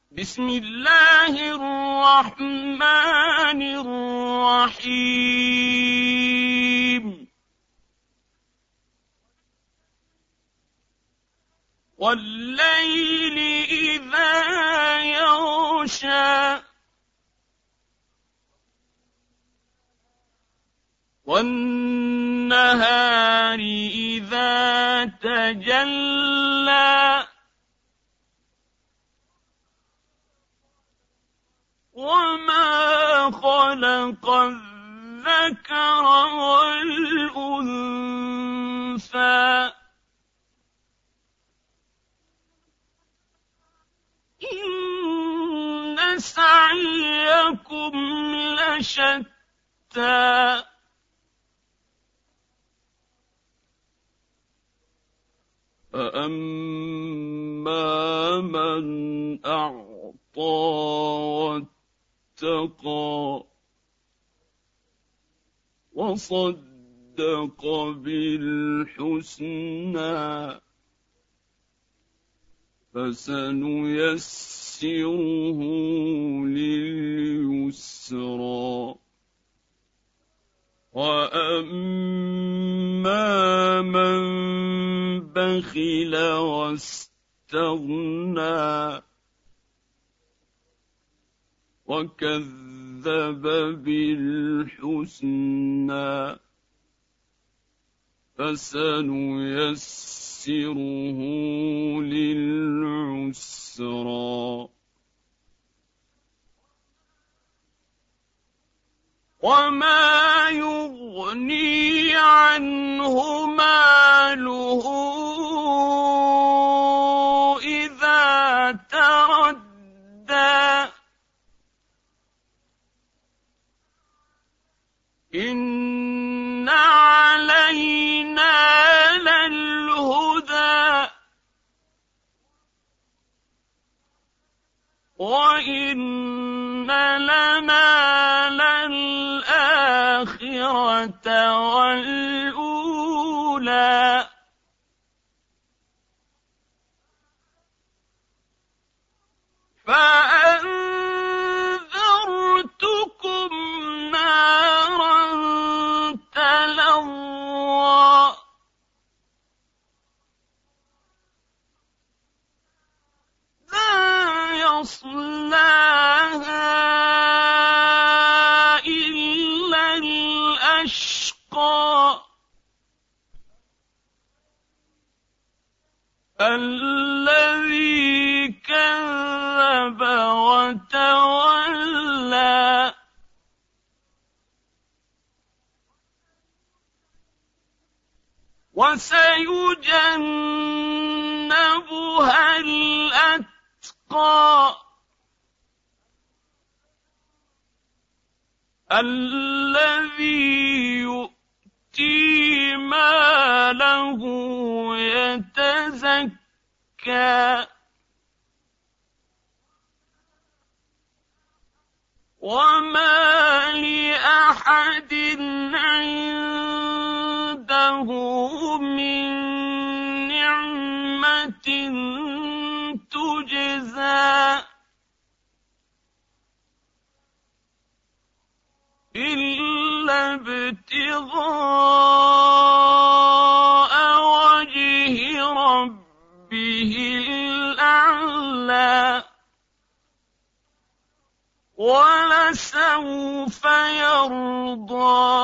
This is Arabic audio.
بسم الله الرحمن الرحيم والليل إذا يغشى والنهار إذا تجلى وما خلق الذكر والأنثى إن سعيكم لشتى فأما من أعطى واتقى وصدق بالحسنى فسنيسره لليسرى وأما من بخل واستغنى وكذب بالحسنى فسنيسره للعسرى وما يغني عنه ماله إذا تردى إن علينا للهدى وإن لنا للآخرة والأولى فأنذرتكم نارا تلظى لا يصلاها إلا الأشقى الذي كذب وتولى وسيجنبها الأتقى الذي يؤتي ماله يتزكى وما لأحد عنده من نعمة تجزى إلا ابتغاء وجه ربه الأعلى ولسوف يرضى